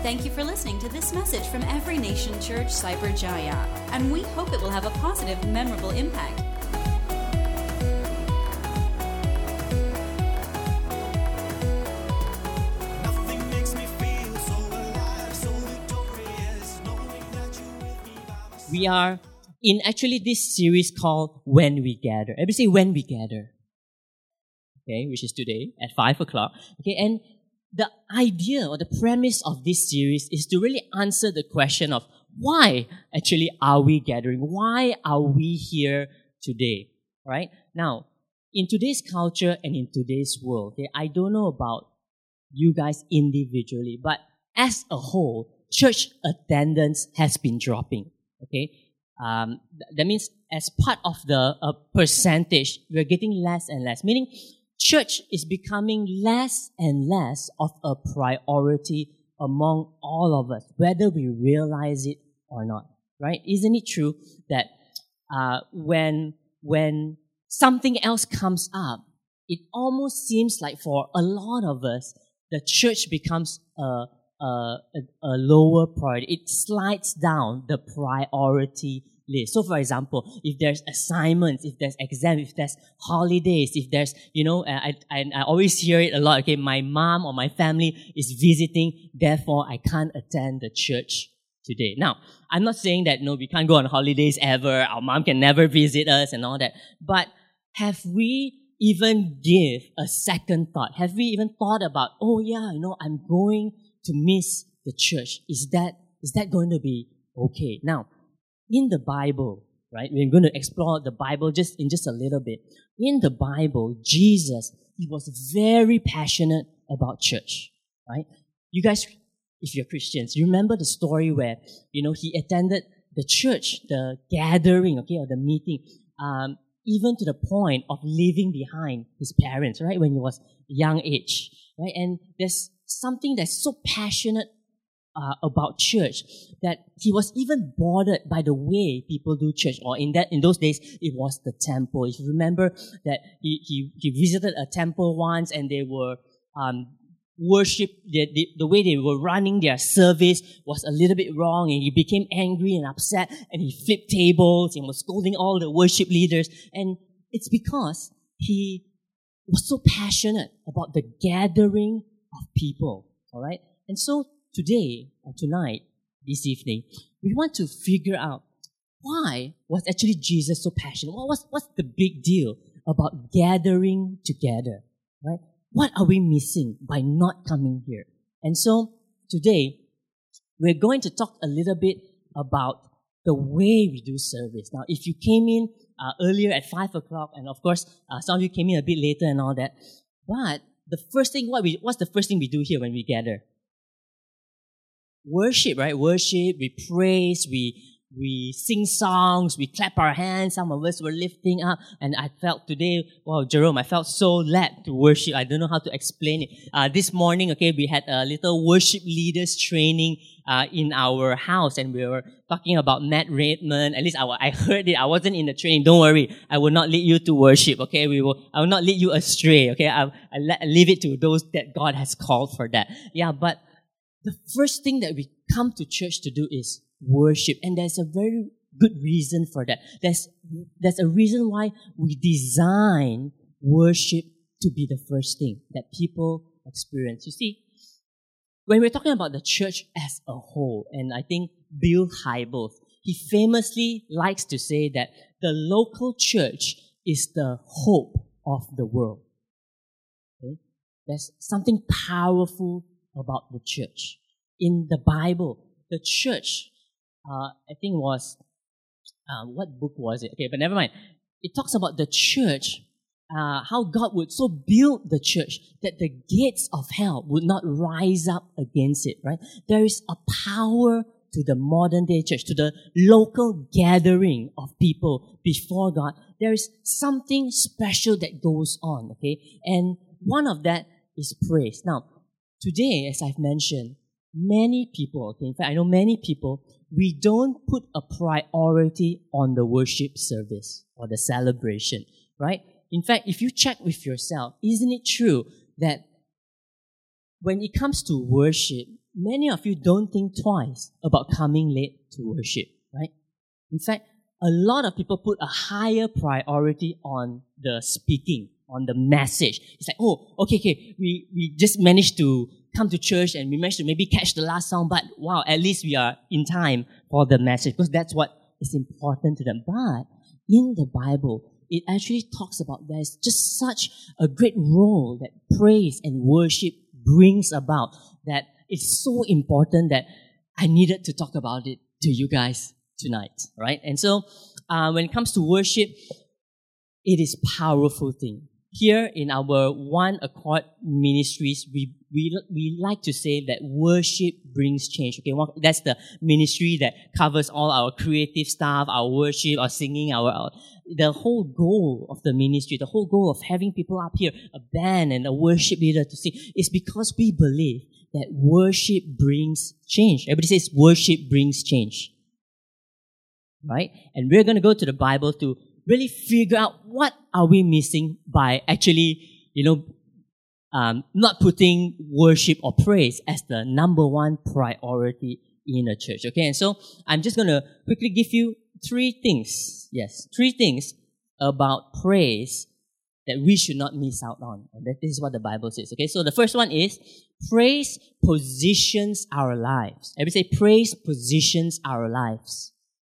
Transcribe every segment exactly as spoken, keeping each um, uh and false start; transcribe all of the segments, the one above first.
Thank you for listening to this message from Every Nation Church Cyberjaya, and we hope it will have a positive, memorable impact. Nothing makes me feel so alive, so victorious, knowing that you're with me by my side. We are in actually this series called When We Gather. Everybody say When We Gather. Okay, which is today at five o'clock. Okay, and the idea or the premise of this series is to really answer the question of why actually are we gathering? Why are we here today? Right? Now, in today's culture and in today's world, okay, I don't know about you guys individually, but as a whole, church attendance has been dropping. Okay? Um, th- that means as part of the uh, percentage, we're getting less and less, meaning church is becoming less and less of a priority among all of us, whether we realize it or not, right? Isn't it true that uh, when when something else comes up, it almost seems like for a lot of us, the church becomes a, a, a, a lower priority. It slides down the priority list. So, for example, if there's assignments, if there's exams, if there's holidays, if there's, you know, I, I, I always hear it a lot, okay, my mom or my family is visiting, therefore I can't attend the church today. Now, I'm not saying that, no, we can't go on holidays ever, our mom can never visit us and all that, but have we even give a second thought? Have we even thought about, oh yeah, you know, I'm going to miss the church. Is that, is that going to be okay? Now, in the Bible, right, we're going to explore the Bible just in just a little bit. In the Bible, Jesus, he was very passionate about church, right? You guys, if you're Christians, you remember the story where, you know, he attended the church, the gathering, okay, or the meeting, um, even to the point of leaving behind his parents, right, when he was young age, right? And there's something that's so passionate Uh, about church that he was even bothered by the way people do church. Or in that in those days, it was the temple. If you remember that he he, he visited a temple once and they were um, worship the, the the way they were running their service was a little bit wrong, and he became angry and upset, and he flipped tables and was scolding all the worship leaders. And it's because he was so passionate about the gathering of people. All right, and so today, or tonight, this evening, we want to figure out why was actually Jesus so passionate? What was, what's the big deal about gathering together, right? What are we missing by not coming here? And so, today, we're going to talk a little bit about the way we do service. Now, if you came in uh, earlier at five o'clock, and of course, uh, some of you came in a bit later and all that, but the first thing, what we, what's the first thing we do here when we gather? Worship, right? Worship, we praise, we we sing songs, we clap our hands, some of us were lifting up, and I felt today, wow, Jerome, I felt so led to worship. I don't know how to explain it. Uh, this morning, okay, we had a little worship leaders training uh, in our house, and we were talking about Matt Redman. At least I, I heard it. I wasn't in the training. Don't worry. I will not lead you to worship, okay? We will, I will not lead you astray, okay? I, I, let, I leave it to those that God has called for that. Yeah, but the first thing that we come to church to do is worship. And there's a very good reason for that. There's, there's a reason why we design worship to be the first thing that people experience. You see, when we're talking about the church as a whole, and I think Bill Hybels, he famously likes to say that the local church is the hope of the world. Okay? There's something powerful about the church. In the Bible, the church, uh, I think was, uh, what book was it? Okay, but never mind. It talks about the church, uh, how God would so build the church that the gates of hell would not rise up against it, right? There is a power to the modern day church, to the local gathering of people before God. There is something special that goes on, okay? And one of that is praise. Now, today, as I've mentioned, many people, okay, in fact, I know many people, we don't put a priority on the worship service or the celebration, right? In fact, if you check with yourself, isn't it true that when it comes to worship, many of you don't think twice about coming late to worship, right? In fact, a lot of people put a higher priority on the speaking, on the message. It's like, oh, okay, okay, we, we just managed to come to church and we managed to maybe catch the last song, but wow, at least we are in time for the message, because that's what is important to them. But in the Bible, it actually talks about there's just such a great role that praise and worship brings about, that it's so important that I needed to talk about it to you guys tonight, right? And so, uh, when it comes to worship, it is a powerful thing. Here in our One Accord Ministries, we, we, we like to say that worship brings change. Okay, well, that's the ministry that covers all our creative stuff, our worship, our singing, our, our, the whole goal of the ministry, the whole goal of having people up here, a band and a worship leader to sing, is because we believe that worship brings change. Everybody says worship brings change. Right? And we're going to go to the Bible to really figure out what are we missing by actually, you know, um, not putting worship or praise as the number one priority in a church. Okay, and so I'm just going to quickly give you three things. Yes, three things about praise that we should not miss out on. And that this is what the Bible says. Okay, so the first one is praise positions our lives. Everybody say praise positions our lives.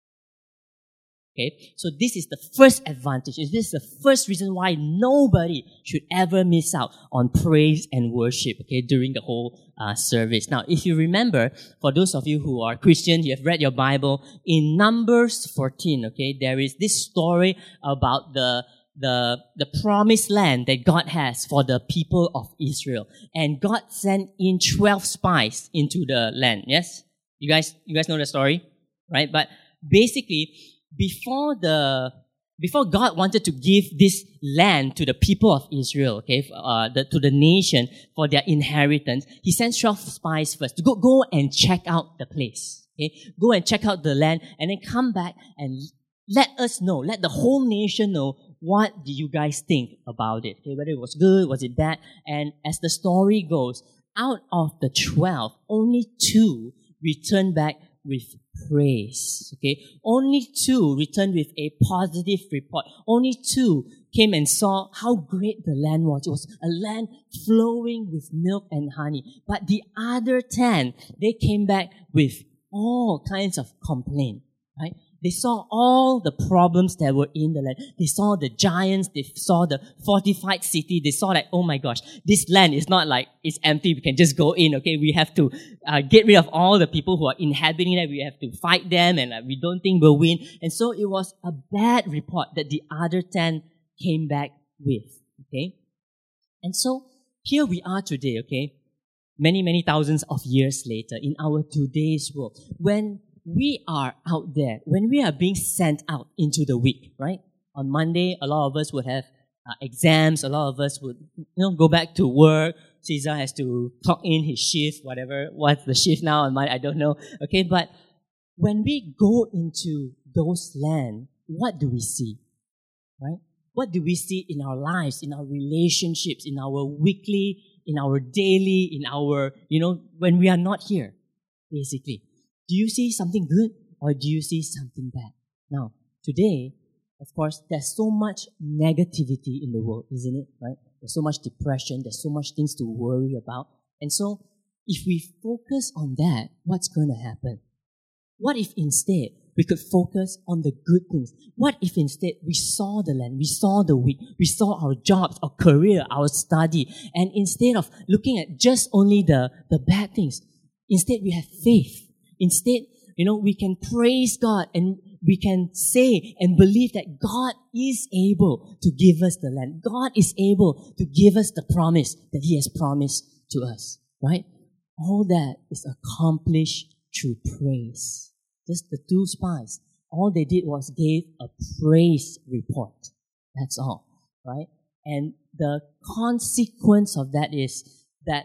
Okay, so this is the first advantage. This is the first reason why nobody should ever miss out on praise and worship, okay, during the whole uh, service. Now, if you remember, for those of you who are Christian, you have read your Bible, in Numbers fourteen, okay, there is this story about the the the promised land that God has for the people of Israel. And God sent in twelve spies into the land, yes? You guys, you guys know the story, right? But basically, Before the before God wanted to give this land to the people of Israel, okay, uh, the, to the nation for their inheritance, He sent twelve spies first to go go and check out the place. Okay, go and check out the land, and then come back and let us know, let the whole nation know, what do you guys think about it? Okay, whether it was good, was it bad? And as the story goes, out of the twelve, only two returned back with praise. Okay, only two returned with a positive report. Only two came and saw how great the land was. It was a land flowing with milk and honey. But the other ten, they came back with all kinds of complaint. Right? They saw all the problems that were in the land. They saw the giants. They saw the fortified city. They saw that, oh my gosh, this land is not like it's empty. We can just go in, okay? We have to uh, get rid of all the people who are inhabiting it. We have to fight them, and uh, we don't think we'll win. And so it was a bad report that the other ten came back with, okay? And so here we are today, okay? Many, many thousands of years later in our today's world, when we are out there, when we are being sent out into the week, right? On Monday, a lot of us would have uh, exams. A lot of us would, you know, go back to work. Caesar has to clock in his shift, whatever. What's the shift now on Monday? I don't know. Okay, but when we go into those land, what do we see? Right? What do we see in our lives, in our relationships, in our weekly, in our daily, in our, you know, when we are not here, basically? Do you see something good or do you see something bad? Now, today, of course, there's so much negativity in the world, isn't it? Right? There's so much depression. There's so much things to worry about. And so, if we focus on that, what's going to happen? What if instead we could focus on the good things? What if instead we saw the land, we saw the week, we saw our jobs, our career, our study, and instead of looking at just only the, the bad things, instead we have faith. Instead, you know, we can praise God and we can say and believe that God is able to give us the land. God is able to give us the promise that He has promised to us, right? All that is accomplished through praise. Just the two spies, all they did was gave a praise report. That's all, right? And the consequence of that is that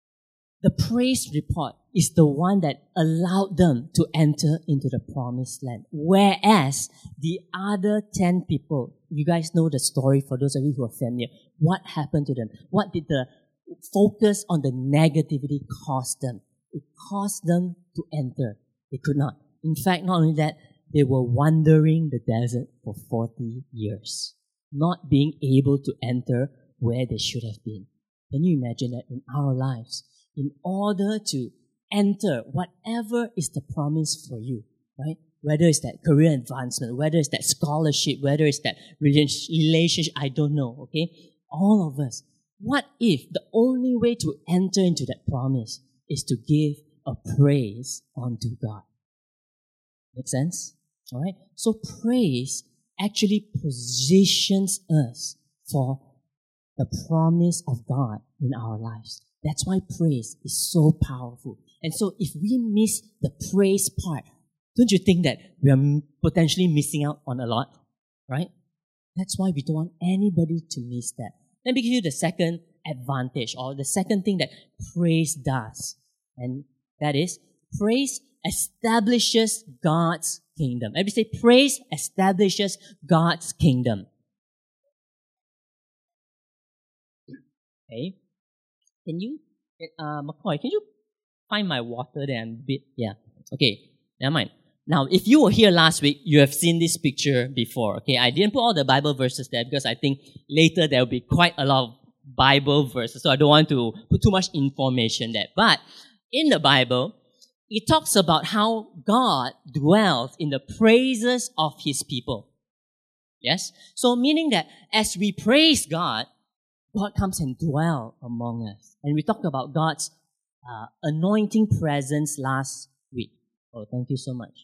the praise report is the one that allowed them to enter into the promised land. Whereas the other ten people, you guys know the story for those of you who are familiar. What happened to them? What did the focus on the negativity cost them? it caused them to enter. They could not. In fact, not only that, they were wandering the desert for forty years, not being able to enter where they should have been. Can you imagine that in our lives? In order to enter whatever is the promise for you, right? Whether it's that career advancement, whether it's that scholarship, whether it's that rela- relationship, I don't know, okay? All of us. What if the only way to enter into that promise is to give a praise unto God? Make sense? All right? So praise actually positions us for the promise of God in our lives. That's why praise is so powerful. And so if we miss the praise part, don't you think that we are potentially missing out on a lot? Right? That's why we don't want anybody to miss that. Let me give you the second advantage, or the second thing that praise does. And that is, praise establishes God's kingdom. Everybody say, praise establishes God's kingdom. Okay. Can you, uh, McCoy, can you find my water there and bit? Yeah. Okay. Never mind. Now, if you were here last week, you have seen this picture before. Okay. I didn't put all the Bible verses there because I think later there will be quite a lot of Bible verses. So I don't want to put too much information there. But in the Bible, it talks about how God dwells in the praises of His people. Yes? So meaning that as we praise God, God comes and dwell among us. And we talked about God's uh, anointing presence last week. Oh, thank you so much.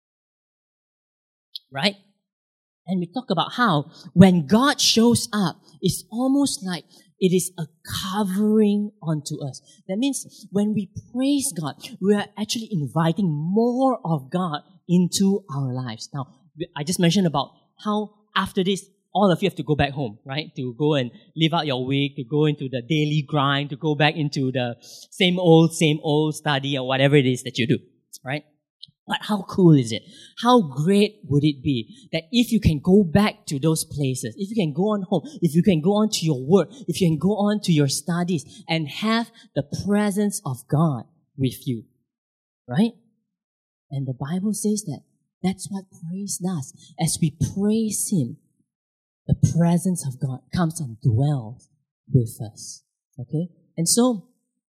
Right? And we talk about how when God shows up, it's almost like it is a covering onto us. That means when we praise God, we are actually inviting more of God into our lives. Now, I just mentioned about how after this, all of you have to go back home, right? To go and live out your week, to go into the daily grind, to go back into the same old, same old study or whatever it is that you do, right? But how cool is it? How great would it be that if you can go back to those places, if you can go on home, if you can go on to your work, if you can go on to your studies and have the presence of God with you, right? And the Bible says that that's what praise does. As we praise Him, the presence of God comes and dwells with us. Okay? And so,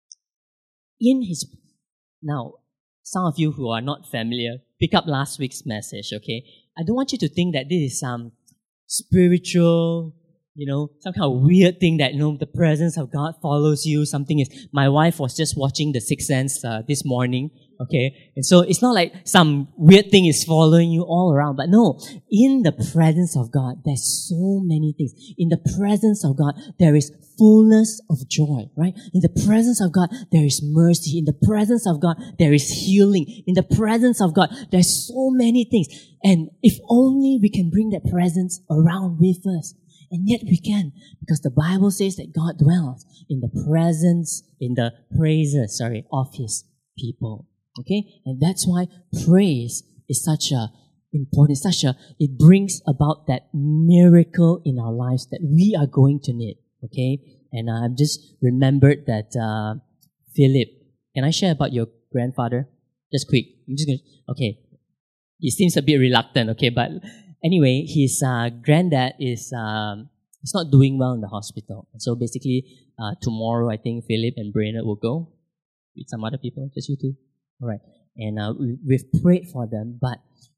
in His... Now, some of you who are not familiar, pick up last week's message, okay? I don't want you to think that this is some spiritual, you know, some kind of weird thing that, you know, the presence of God follows you. Something is... My wife was just watching The Sixth Sense uh, this morning, okay? And so it's not like some weird thing is following you all around. But no, in the presence of God, there's so many things. In the presence of God, there is fullness of joy, right? In the presence of God, there is mercy. In the presence of God, there is healing. In the presence of God, there's so many things. And if only we can bring that presence around with us. And yet we can, because the Bible says that God dwells in the presence, in the praises, sorry, of His people. Okay? And that's why praise is such a important, such a, it brings about that miracle in our lives that we are going to need. Okay? And uh, I've just remembered that, uh, Philip, can I share about your grandfather? Just quick. I'm just gonna, okay. He seems a bit reluctant, okay, but anyway, his, uh, granddad is, um, he's not doing well in the hospital. So basically, uh, tomorrow, I think Philip and Brainerd will go with some other people, just you two. Alright. And, uh, we, we've prayed for them, but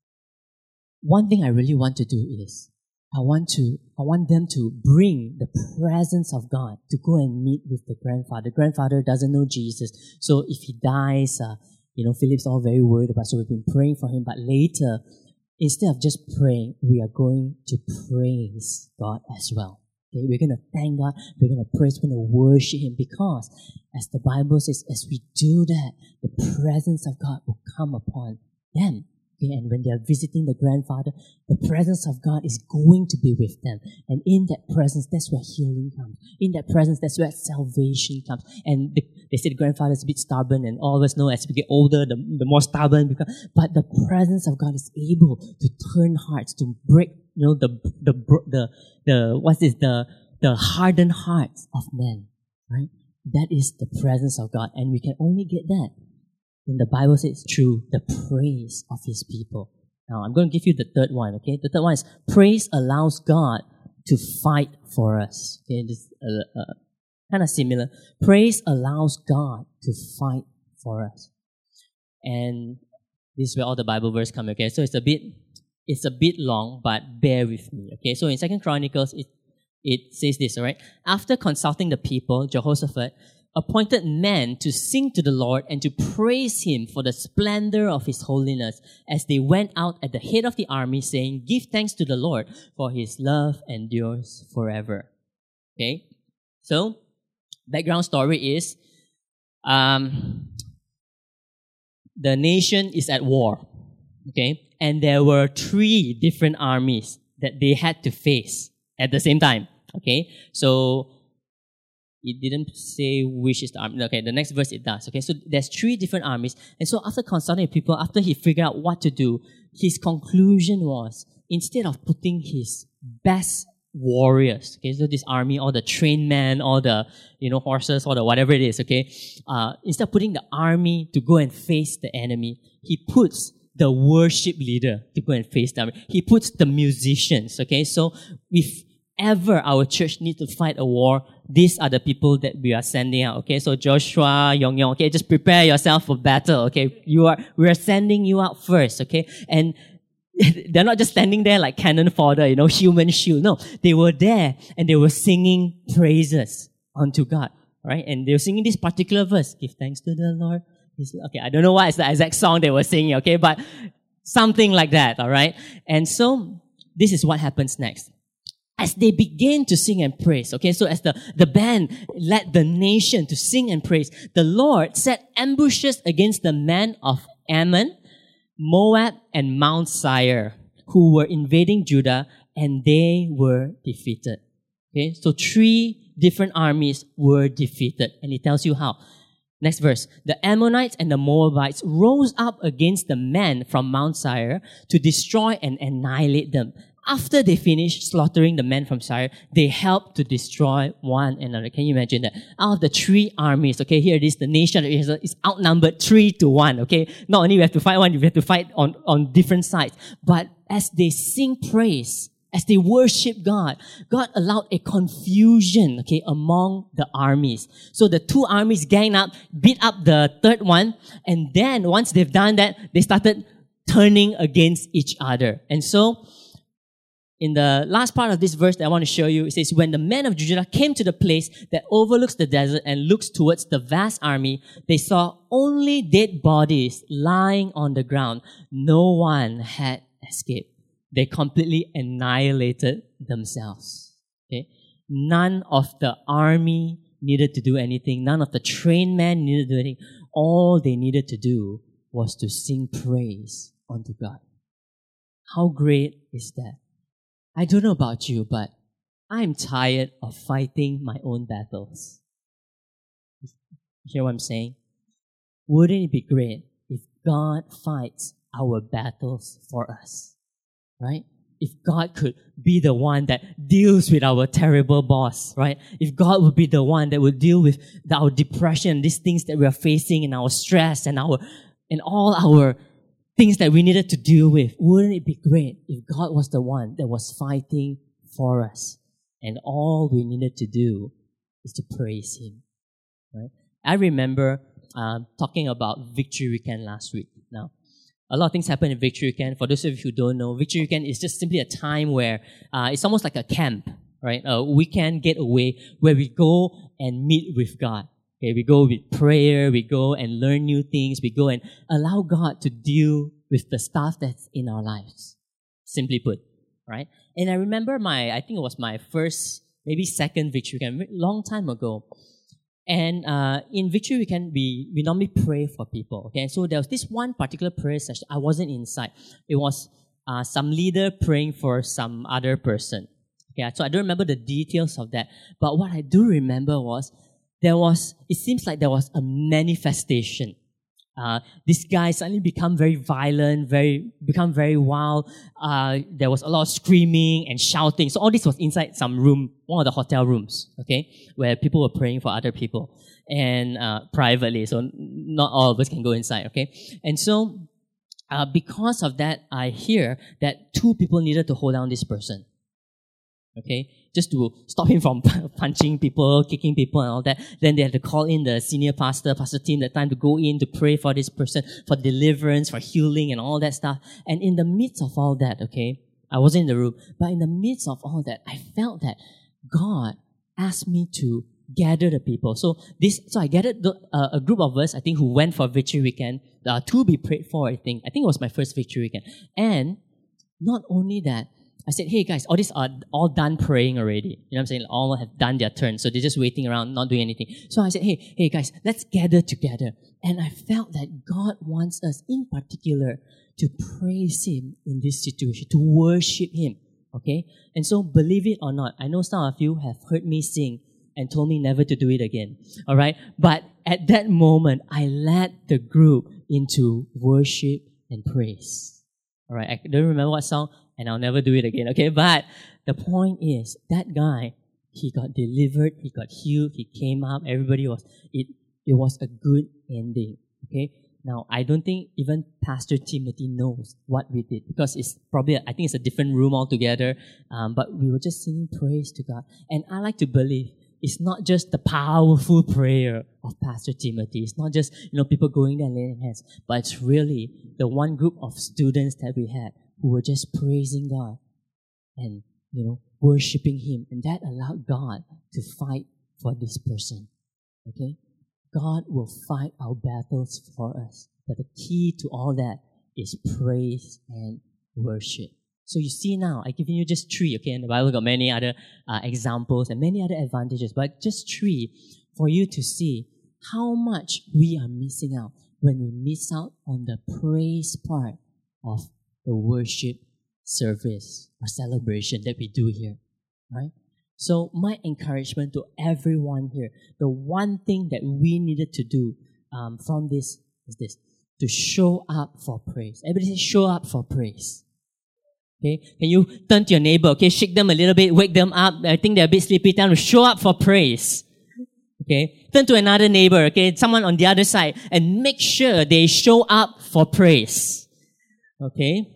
one thing I really want to do is, I want to, I want them to bring the presence of God to go and meet with the grandfather. The grandfather doesn't know Jesus. So if he dies, uh, you know, Philip's all very worried about, so we've been praying for him. But later, instead of just praying, we are going to praise God as well. Okay? We're going to thank God. We're going to praise, we're going to worship Him, because as the Bible says, as we do that, the presence of God will come upon them. Okay, and when they are visiting the grandfather, the presence of God is going to be with them. And in that presence, that's where healing comes. In that presence, that's where salvation comes. And the, they say the grandfather is a bit stubborn, and all of us know as we get older, the, the more stubborn we become. But the presence of God is able to turn hearts, to break, you know, the, the, the, the, what's this, the, the hardened hearts of men. Right? That is the presence of God. And we can only get that then the Bible says through the praise of His people. Now, I'm going to give you the third one, okay? The third one is praise allows God to fight for us. Okay, this uh, uh, kind of similar. Praise allows God to fight for us. And this is where all the Bible verses come, okay? So it's a bit, it's a bit long, but bear with me, okay? So in Second Chronicles, it, it says this, all right? After consulting the people, Jehoshaphat appointed men to sing to the Lord and to praise Him for the splendor of His holiness as they went out at the head of the army saying, give thanks to the Lord for His love endures forever. Okay? So, background story is, um, the nation is at war. Okay? And there were three different armies that they had to face at the same time. Okay? So, it didn't say which is the army. Okay, the next verse it does. Okay, so there's three different armies. And so after consulting people, after he figured out what to do, his conclusion was, instead of putting his best warriors, okay, so this army, all the trained men, all the, you know, horses, all the whatever it is, okay, uh, instead of putting the army to go and face the enemy, he puts the worship leader to go and face the army. He puts the musicians, okay, so if ever our church needs to fight a war, these are the people that we are sending out, okay? So Joshua, Yong Yong, okay, just prepare yourself for battle, okay? You are, we are sending you out first, okay? And they're not just standing there like cannon fodder, you know, human shield. No, they were there and they were singing praises unto God, right? And they were singing this particular verse, give thanks to the Lord. Okay, I don't know what is the exact song they were singing, okay? But something like that, all right? And so this is what happens next. As they began to sing and praise, okay, so as the, the band led the nation to sing and praise, the Lord set ambushes against the men of Ammon, Moab, and Mount Seir, who were invading Judah, and they were defeated. Okay, so three different armies were defeated, and it tells you how. Next verse. The Ammonites and the Moabites rose up against the men from Mount Seir to destroy and annihilate them. After they finished slaughtering the men from Seir, they helped to destroy one another. Can you imagine that? Out of the three armies, okay, here it is, the nation is outnumbered three to one, okay? Not only we have to fight one, we have to fight on, on different sides. But as they sing praise, as they worship God, God allowed a confusion, okay, among the armies. So the two armies gang up, beat up the third one, and then once they've done that, they started turning against each other. And so, in the last part of this verse that I want to show you, it says, when the men of Judah came to the place that overlooks the desert and looks towards the vast army, they saw only dead bodies lying on the ground. No one had escaped. They completely annihilated themselves. Okay? None of the army needed to do anything. None of the trained men needed to do anything. All they needed to do was to sing praise unto God. How great is that? I don't know about you, but I'm tired of fighting my own battles. You hear what I'm saying? Wouldn't it be great if God fights our battles for us? Right? If God could be the one that deals with our terrible boss, right? If God would be the one that would deal with our depression, these things that we are facing, and our stress, and our and all our things that we needed to deal with. Wouldn't it be great if God was the one that was fighting for us and all we needed to do is to praise Him? Right? I remember um, talking about Victory Weekend last week. Now, a lot of things happen in Victory Weekend. For those of you who don't know, Victory Weekend is just simply a time where uh, it's almost like a camp, right? A weekend getaway where we go and meet with God. Okay, we go with prayer, we go and learn new things, we go and allow God to deal with the stuff that's in our lives. Simply put, right? And I remember my, I think it was my first, maybe second Victory Weekend, long time ago. And uh, in Victory Weekend, we, we normally pray for people, okay? So there was this one particular prayer session, I wasn't inside. It was uh, some leader praying for some other person. Okay, so I don't remember the details of that. But what I do remember was, there was, it seems like there was a manifestation. Uh, this guy suddenly become very violent, very, become very wild. Uh, there was a lot of screaming and shouting. So all this was inside some room, one of the hotel rooms, okay, where people were praying for other people and, uh, privately. So not all of us can go inside, okay? And so, uh, because of that, I hear that two people needed to hold down this person. Okay, just to stop him from punching people, kicking people and all that. Then they had to call in the senior pastor, pastor team, that time to go in to pray for this person, for deliverance, for healing and all that stuff. And in the midst of all that, okay, I wasn't in the room, but in the midst of all that, I felt that God asked me to gather the people. So this, so I gathered the, uh, a group of us, I think, who went for Victory Weekend, uh, to be prayed for, I think. I think it was my first Victory Weekend. And not only that, I said, hey guys, all these are all done praying already. You know what I'm saying? All have done their turn. So they're just waiting around, not doing anything. So I said, hey, hey guys, let's gather together. And I felt that God wants us in particular to praise Him in this situation, to worship Him. Okay? And so believe it or not, I know some of you have heard me sing and told me never to do it again. Alright? But at that moment, I led the group into worship and praise. Alright? I don't remember what song, and I'll never do it again, okay? But the point is, that guy, he got delivered, he got healed, he came up, everybody was, it, it was a good ending, okay? Now, I don't think even Pastor Timothy knows what we did, because it's probably, I think it's a different room altogether, um, but we were just singing praise to God. And I like to believe it's not just the powerful prayer of Pastor Timothy. It's not just, you know, people going there and laying hands, but it's really the one group of students that we had who were just praising God and, you know, worshiping Him. And that allowed God to fight for this person. Okay? God will fight our battles for us. But the key to all that is praise and worship. So you see now, I've given you just three, okay? And the Bible got many other uh, examples and many other advantages, but just three for you to see how much we are missing out when we miss out on the praise part of the worship service or celebration that we do here, right? So my encouragement to everyone here, the one thing that we needed to do um, from this is this, to show up for praise. Everybody say, show up for praise. Okay? Can you turn to your neighbor, okay? Shake them a little bit, wake them up. I think they're a bit sleepy. Time to show up for praise. Okay? Turn to another neighbor, okay? Someone on the other side, and make sure they show up for praise. Okay?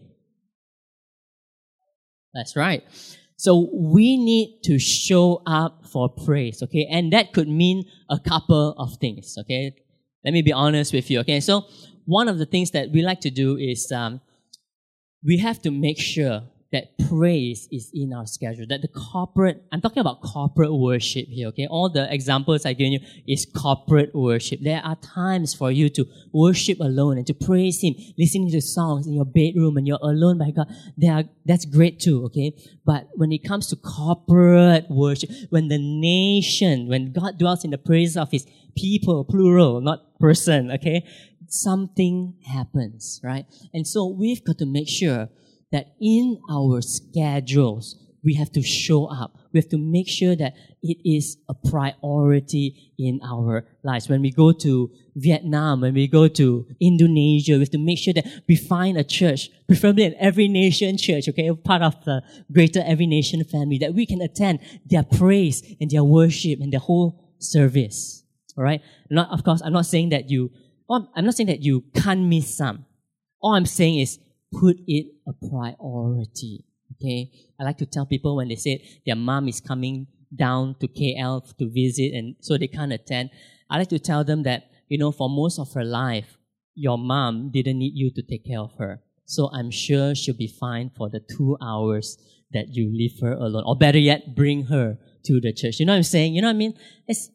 That's right. So we need to show up for praise, okay? And that could mean a couple of things, okay? Let me be honest with you, okay? So one of the things that we like to do is um, we have to make sure that praise is in our schedule, that the corporate, I'm talking about corporate worship here, okay? All the examples I've given you is corporate worship. There are times for you to worship alone and to praise Him, listening to songs in your bedroom and you're alone by God. There are, that's great too, okay? But when it comes to corporate worship, when the nation, when God dwells in the praise of His people, plural, not person, okay? Something happens, right? And so we've got to make sure that in our schedules, we have to show up. We have to make sure that it is a priority in our lives. When we go to Vietnam, when we go to Indonesia, we have to make sure that we find a church, preferably an Every Nation church, okay, part of the greater Every Nation family, that we can attend their praise and their worship and their whole service. All right? Not, of course, I'm not saying that you, I'm not saying that you can't miss some. All I'm saying is, put it a priority, okay? I like to tell people when they say their mom is coming down to K L to visit and so they can't attend, I like to tell them that, you know, for most of her life, your mom didn't need you to take care of her. So I'm sure she'll be fine for the two hours that you leave her alone. Or better yet, bring her to the church. You know what I'm saying? You know what I mean? It's,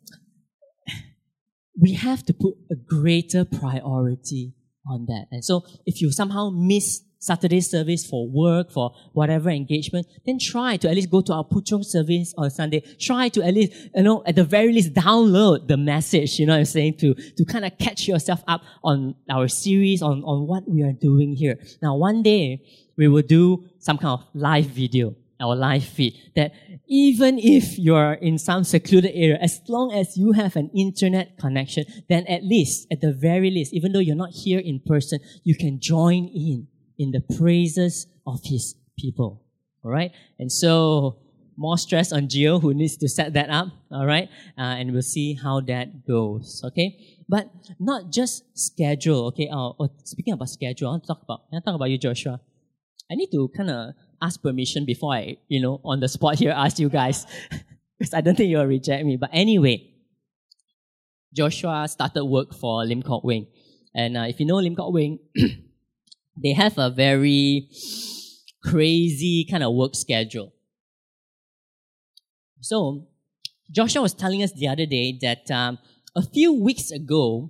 we have to put a greater priority on that. And so if you somehow miss Saturday service for work, for whatever engagement, then try to at least go to our Puchong service on Sunday. Try to at least, you know, at the very least download the message, you know what I'm saying, to, to kind of catch yourself up on our series, on, on what we are doing here. Now, one day, we will do some kind of live video, our live feed, that even if you're in some secluded area, as long as you have an internet connection, then at least, at the very least, even though you're not here in person, you can join in in the praises of His people. Alright? And so, more stress on Gio, who needs to set that up. Alright? Uh, and we'll see how that goes. Okay? But not just schedule, okay? Uh, oh, speaking about schedule, I want to talk about, I want to talk about you, Joshua. I need to kind of ask permission before I, you know, on the spot here, ask you guys. Because I don't think you'll reject me. But anyway, Joshua started work for Lim Kok Wing. And uh, if you know Lim Kok Wing, they have a very crazy kind of work schedule. So, Joshua was telling us the other day that um, a few weeks ago,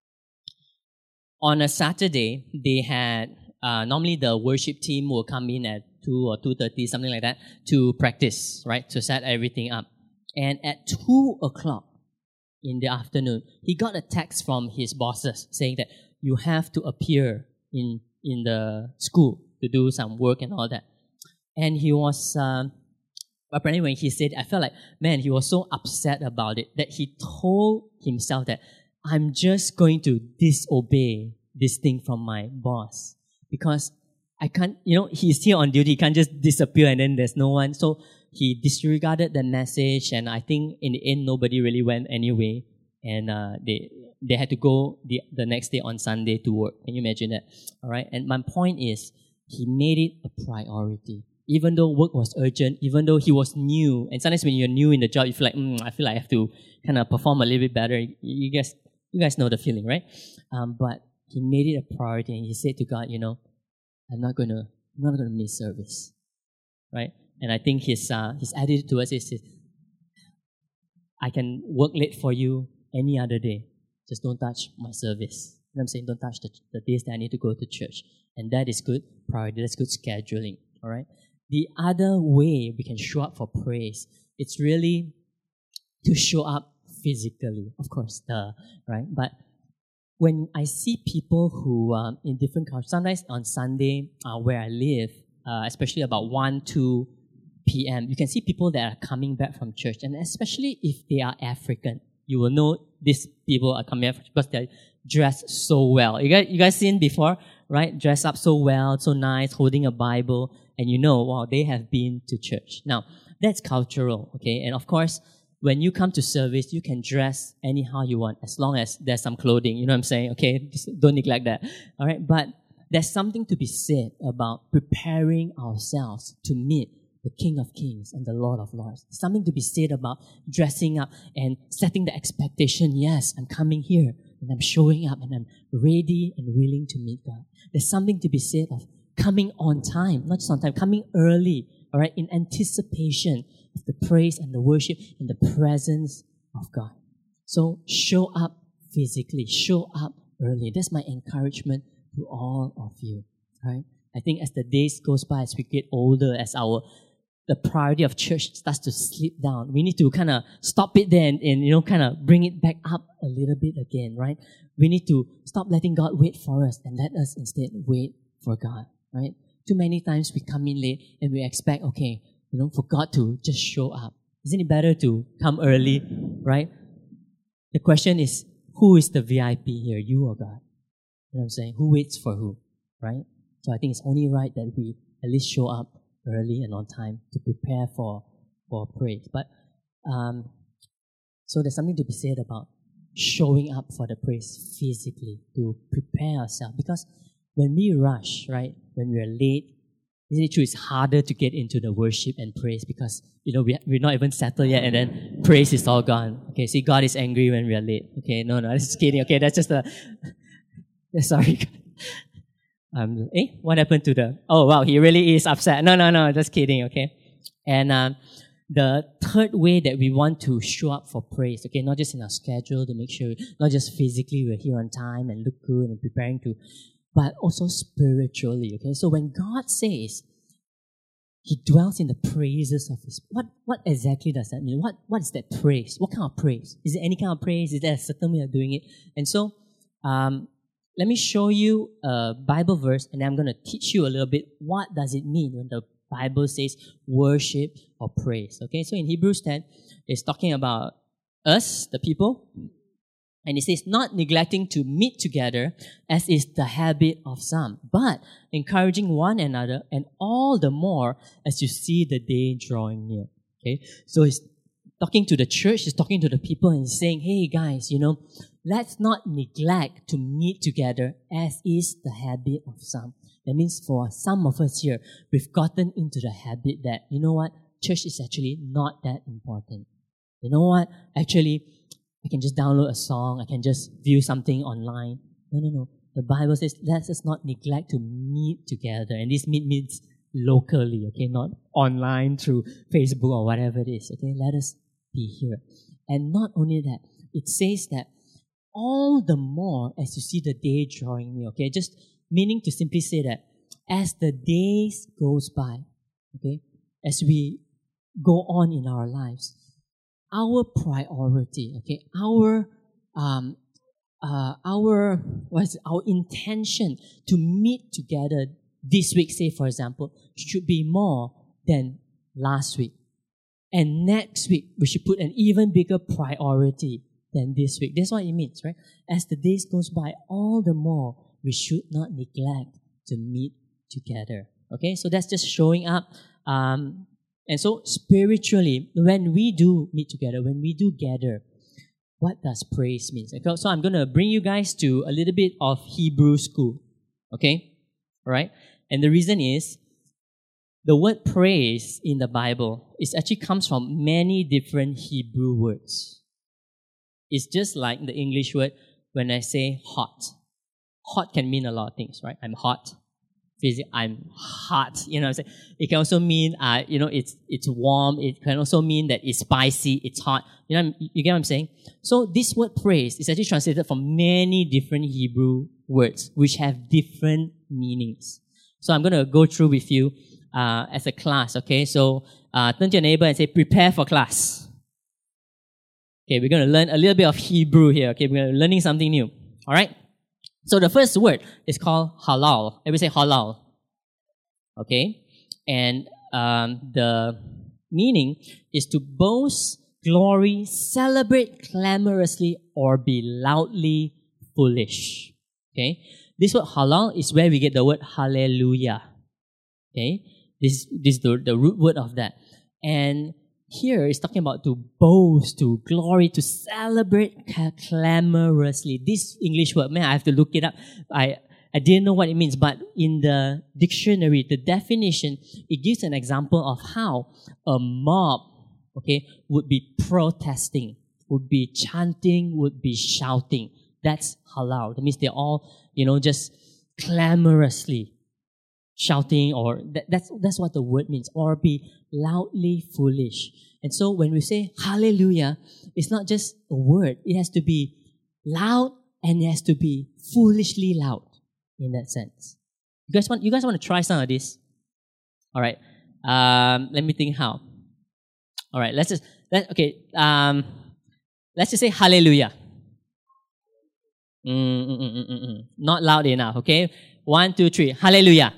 on a Saturday, they had, uh, normally the worship team will come in at two or two thirty, something like that, to practice, right, to set everything up. And at two o'clock in the afternoon, he got a text from his bosses saying that you have to appear in, in the school to do some work and all that. And he was... Um, Apparently when he said, I felt like, man, he was so upset about it that he told himself that I'm just going to disobey this thing from my boss because I can't, you know, he's here on duty, he can't just disappear and then there's no one. So he disregarded the message and I think in the end nobody really went anyway and uh, they they had to go the, the next day on Sunday to work. Can you imagine that? All right. And my point is, he made it a priority. Even though work was urgent, even though he was new, and sometimes when you're new in the job, you feel like, mm, I feel like I have to kind of perform a little bit better. You guys, you guys know the feeling, right? Um, but he made it a priority, and he said to God, you know, I'm not gonna, I'm not gonna miss service, right? And I think his uh, his attitude towards it is, I can work late for you any other day, just don't touch my service. You know what I'm saying? Don't touch the, the days that I need to go to church, and that is good priority. That's good scheduling. All right. The other way we can show up for praise, it's really to show up physically, of course, the right? But when I see people who um, in different cultures, sometimes on Sunday uh, where I live, uh, especially about one, two p.m., you can see people that are coming back from church, and especially if they are African, you will know these people are coming back because they're dressed so well. You guys, you guys seen before, right? Dressed up so well, so nice, holding a Bible. And you know, wow, they have been to church. Now, that's cultural, okay? And of course, when you come to service, you can dress anyhow you want, as long as there's some clothing, you know what I'm saying? Okay, just don't neglect that, all right? But there's something to be said about preparing ourselves to meet the King of Kings and the Lord of Lords. There's something to be said about dressing up and setting the expectation, yes, I'm coming here, and I'm showing up, and I'm ready and willing to meet God. There's something to be said of coming on time, not just on time, coming early, all right, in anticipation of the praise and the worship in the presence of God. So show up physically, show up early. That's my encouragement to all of you, right? I think as the days goes by, as we get older, as our the priority of church starts to slip down, we need to kind of stop it there and, and you know, kind of bring it back up a little bit again, right? We need to stop letting God wait for us and let us instead wait for God. Right? Too many times we come in late and we expect, okay, you know, for God to just show up. Isn't it better to come early, right? The question is, who is the V I P here, you or God? You know what I'm saying? Who waits for who, right? So I think it's only right that we at least show up early and on time to prepare for, for praise. But, um, so there's something to be said about showing up for the praise physically, to prepare ourselves. Because when we rush, right, when we're late, isn't it true? It's harder to get into the worship and praise because, you know, we, we're not even settled yet and then praise is all gone. Okay, see, God is angry when we're late. Okay, no, no, I'm just kidding. Okay, that's just a... Sorry. Um, eh, what happened to the... Oh, wow, he really is upset. No, no, no, just kidding, okay? And um, the third way that we want to show up for praise, okay, not just in our schedule to make sure, not just physically we're here on time and look good and preparing to... but also spiritually, okay? So when God says He dwells in the praises of His... What what exactly does that mean? What What is that praise? What kind of praise? Is there any kind of praise? Is there a certain way of doing it? And so, um, let me show you a Bible verse, and then I'm going to teach you a little bit what does it mean when the Bible says worship or praise, okay? So in Hebrews ten, it's talking about us, the people, and it says, not neglecting to meet together, as is the habit of some, but encouraging one another, and all the more as you see the day drawing near. Okay? So he's talking to the church, he's talking to the people, and he's saying, hey guys, you know, let's not neglect to meet together as is the habit of some. That means for some of us here, we've gotten into the habit that, you know what, church is actually not that important. You know what, actually, I can just download a song, I can just view something online. No, no, no. The Bible says, let us not neglect to meet together. And this meet means locally, okay, not online through Facebook or whatever it is, okay? Let us be here. And not only that, it says that all the more as you see the day drawing near, okay? Just meaning to simply say that as the days goes by, okay, as we go on in our lives, our priority, okay, our um, uh, our what is it, our intention to meet together this week, say for example, should be more than last week, and next week we should put an even bigger priority than this week. That's what it means, right? As the days goes by, all the more we should not neglect to meet together. Okay, so that's just showing up. Um, and so spiritually, when we do meet together, when we do gather, what does praise mean? Okay, so I'm going to bring you guys to a little bit of Hebrew school. Okay, all right? And the reason is, the word praise in the Bible is actually comes from many different Hebrew words. It's just like the English word when I say hot. Hot can mean a lot of things, right? I'm hot. Physically, I'm hot. You know what I'm saying? It can also mean, uh, you know, it's it's warm. It can also mean that it's spicy, it's hot. You know, you get what I'm saying? So this word praise is actually translated from many different Hebrew words, which have different meanings. So I'm going to go through with you uh, as a class, okay? So uh, turn to your neighbor and say, prepare for class. Okay, we're going to learn a little bit of Hebrew here, okay? We're learning something new, all right? So the first word is called halal. Everybody say halal. Okay? And um, the meaning is to boast, glory, celebrate clamorously, or be loudly foolish. Okay? This word halal is where we get the word hallelujah. Okay? This, this is the, the root word of that. And here it's talking about to boast, to glory, to celebrate clamorously. This English word, man, I have to look it up. I, I didn't know what it means, but in the dictionary, the definition, it gives an example of how a mob, okay, would be protesting, would be chanting, would be shouting. That's halal. That means they're all, you know, just clamorously shouting, or that, that's that's what the word means, or be loudly foolish. And so when we say hallelujah, it's not just a word. It has to be loud and it has to be foolishly loud in that sense. You guys want you guys want to try some of this? All right. Um, let me think how. All right. Let's just let okay. Um, let's just say hallelujah. Mm, mm, mm, mm, mm, mm. Not loud enough. Okay. One, two, three. Hallelujah.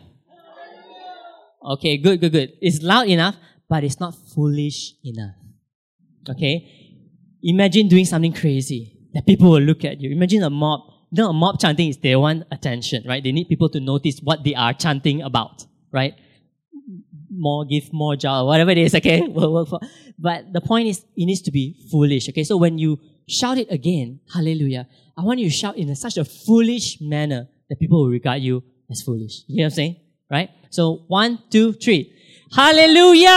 Okay, good, good, good. It's loud enough, but it's not foolish enough. Okay? Imagine doing something crazy that people will look at you. Imagine a mob. You know, a mob chanting is they want attention, right? They need people to notice what they are chanting about, right? More, give more job, whatever it is, okay? Will work for. But the point is, it needs to be foolish, okay? So when you shout it again, hallelujah, I want you to shout in a, such a foolish manner that people will regard you as foolish. You know what I'm saying? Right? So, one, two, three. Hallelujah!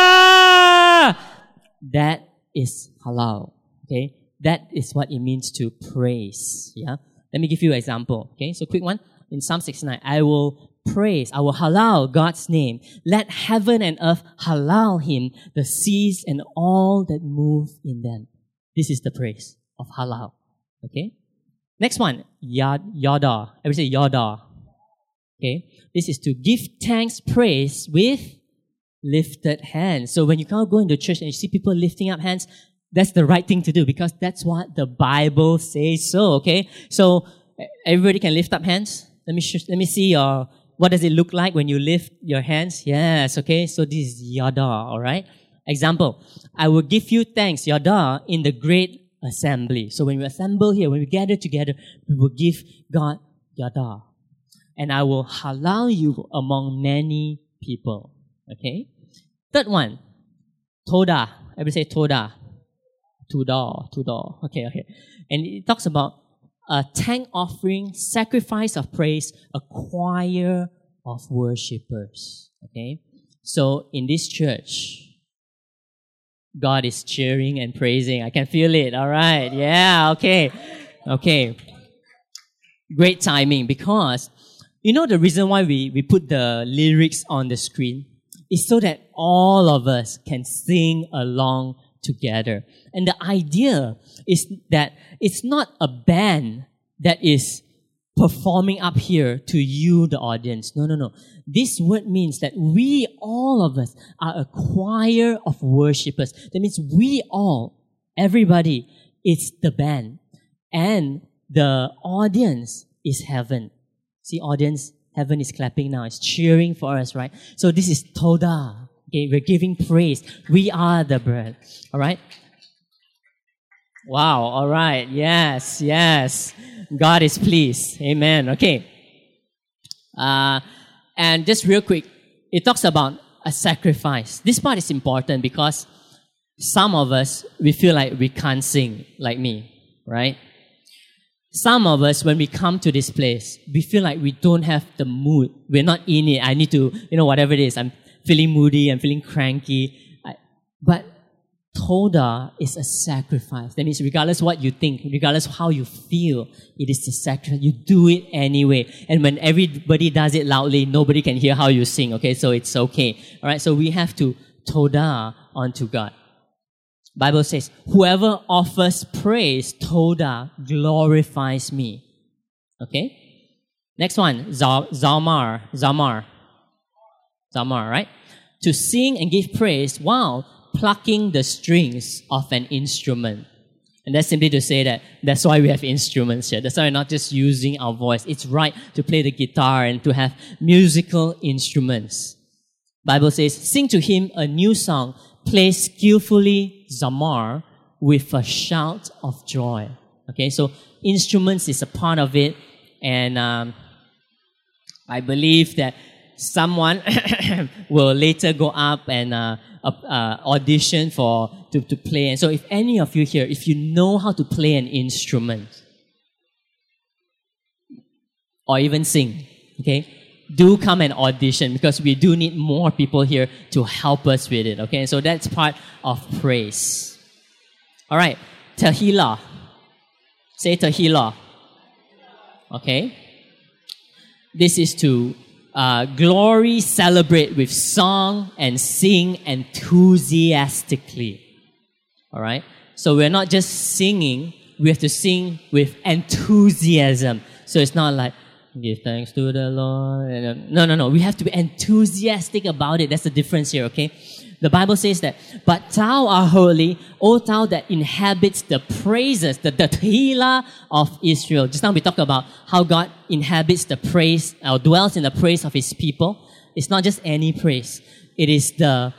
That is halal. Okay? That is what it means to praise. Yeah? Let me give you an example. Okay? So, quick one. In Psalm sixty-nine, I will praise, I will halal God's name. Let heaven and earth halal Him, the seas and all that move in them. This is the praise of halal. Okay? Next one. Yad, yada. Everybody say yada. Okay, this is to give thanks, praise with lifted hands. So when you can't go into church and you see people lifting up hands, that's the right thing to do because that's what the Bible says so, okay? So everybody can lift up hands. Let me sh- let me see your, what does it look like when you lift your hands? Yes, okay? So this is yada, all right? Example, I will give you thanks, yada, in the great assembly. So when we assemble here, when we gather together, we will give God yada. And I will halal you among many people. Okay? Third one, toda. Everybody say toda. Toda, toda. Okay, okay. And it talks about a thank offering, sacrifice of praise, a choir of worshippers. Okay? So in this church, God is cheering and praising. I can feel it. All right. Yeah. Okay. Okay. Great timing, because you know the reason why we, we put the lyrics on the screen is so that all of us can sing along together. And the idea is that it's not a band that is performing up here to you, the audience. No, no, no. This word means that we, all of us, are a choir of worshippers. That means we all, everybody, it's the band. And the audience is heaven. See, audience, heaven is clapping now. It's cheering for us, right? So this is Toda. Okay, we're giving praise. We are the bread. All right? Wow, all right. Yes, yes. God is pleased. Amen. Okay. Uh, and just real quick, it talks about a sacrifice. This part is important because some of us, we feel like we can't sing like me, right? Some of us, when we come to this place, we feel like we don't have the mood. We're not in it. I need to, you know, whatever it is. I'm feeling moody. I'm feeling cranky. I, but Toda is a sacrifice. That means regardless what you think, regardless how you feel, it is a sacrifice. You do it anyway. And when everybody does it loudly, nobody can hear how you sing. Okay, so it's okay. All right, so we have to Toda unto God. Bible says, whoever offers praise, Toda, glorifies me. Okay? Next one, Zamar. Zamar. Zamar, right? To sing and give praise while plucking the strings of an instrument. And that's simply to say that that's why we have instruments here. That's why we're not just using our voice. It's right to play the guitar and to have musical instruments. Bible says, sing to him a new song, play skillfully Zamar with a shout of joy. Okay, so instruments is a part of it, and um, I believe that someone will later go up and uh, uh, audition for to, to play. And so if any of you here, if you know how to play an instrument or even sing, okay, do come and audition, because we do need more people here to help us with it, okay? So that's part of praise. All right, Tehillah. Say Tehillah. Okay? This is to uh, glory, celebrate with song, and sing enthusiastically. All right? So we're not just singing, we have to sing with enthusiasm. So it's not like, give thanks to the Lord. No, no, no. We have to be enthusiastic about it. That's the difference here, okay? The Bible says that, but thou art holy, O thou that inhabits the praises, the, the Tehillah of Israel. Just now we talked about how God inhabits the praise, or dwells in the praise of His people. It's not just any praise. It is the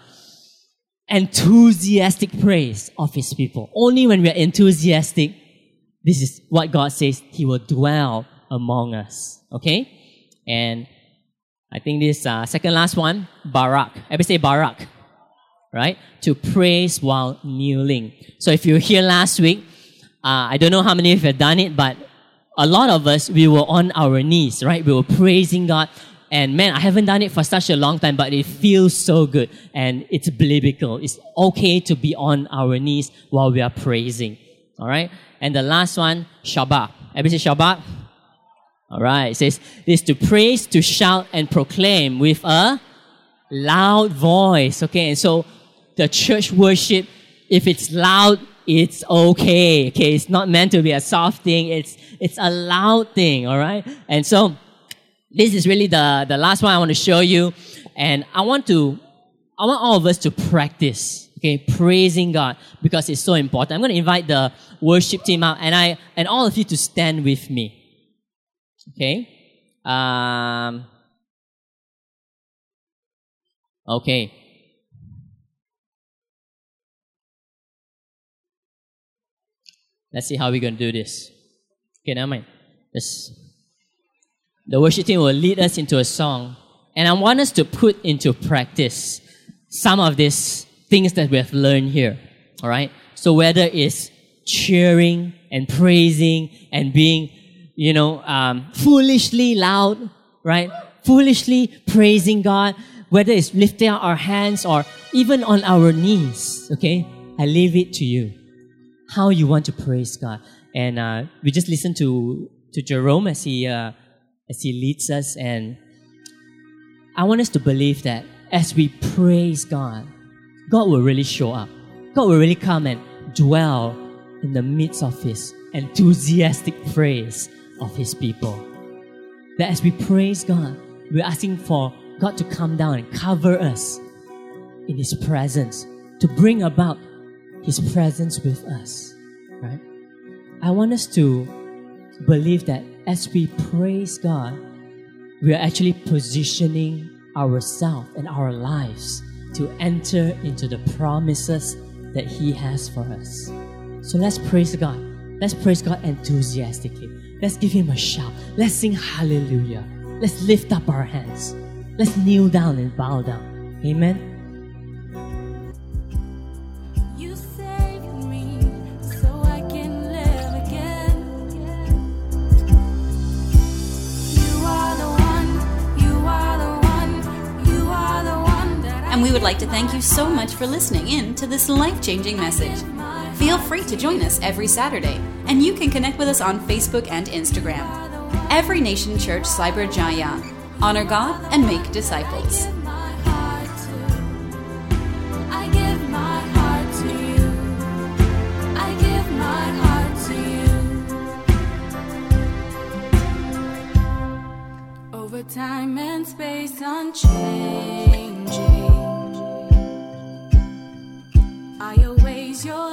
enthusiastic praise of His people. Only when we are enthusiastic, this is what God says, He will dwell among us. Okay? And I think this uh, second last one, Barak. Everybody say Barak. Right? To praise while kneeling. So if you were here last week, uh, I don't know how many of you have done it, but a lot of us, we were on our knees, right? We were praising God. And man, I haven't done it for such a long time, but it feels so good. And it's biblical. It's okay to be on our knees while we are praising. All right? And the last one, Shabbat. Everybody say Shabbat. All right. It says, this to praise, to shout, and proclaim with a loud voice. Okay. And so the church worship, if it's loud, it's okay. Okay. It's not meant to be a soft thing. It's, it's a loud thing. All right. And so this is really the, the last one I want to show you. And I want to, I want all of us to practice, okay, praising God, because it's so important. I'm going to invite the worship team out, and I, and all of you to stand with me. Okay. Um, okay. Let's see how we're going to do this. Okay, never mind. This, the worship team will lead us into a song, and I want us to put into practice some of these things that we have learned here. All right. So whether it's cheering and praising and being you know, um, foolishly loud, right? Foolishly praising God, whether it's lifting up our hands or even on our knees, okay? I leave it to you, how you want to praise God. And uh, we just listen to, to Jerome as he, uh, as he leads us. And I want us to believe that as we praise God, God will really show up. God will really come and dwell in the midst of His enthusiastic praise of His people. That as we praise God, we're asking for God to come down and cover us in His presence, to bring about His presence with us, right? I want us to believe that as we praise God, we are actually positioning ourselves and our lives to enter into the promises that He has for us. So let's praise God. Let's praise God enthusiastically. Let's give Him a shout. Let's sing hallelujah. Let's lift up our hands. Let's kneel down and bow down. Amen. You saved me so I can live again. You are the one, you are the one, you are the one that I And we would like to thank you so much for listening in to this life-changing message. Feel free to join us every Saturday, and you can connect with us on Facebook and Instagram. Every Nation Church Cyberjaya. Honor God and make disciples. give my heart to. I give my heart to you. I give my heart to you. Over time and space unchanging are your ways, your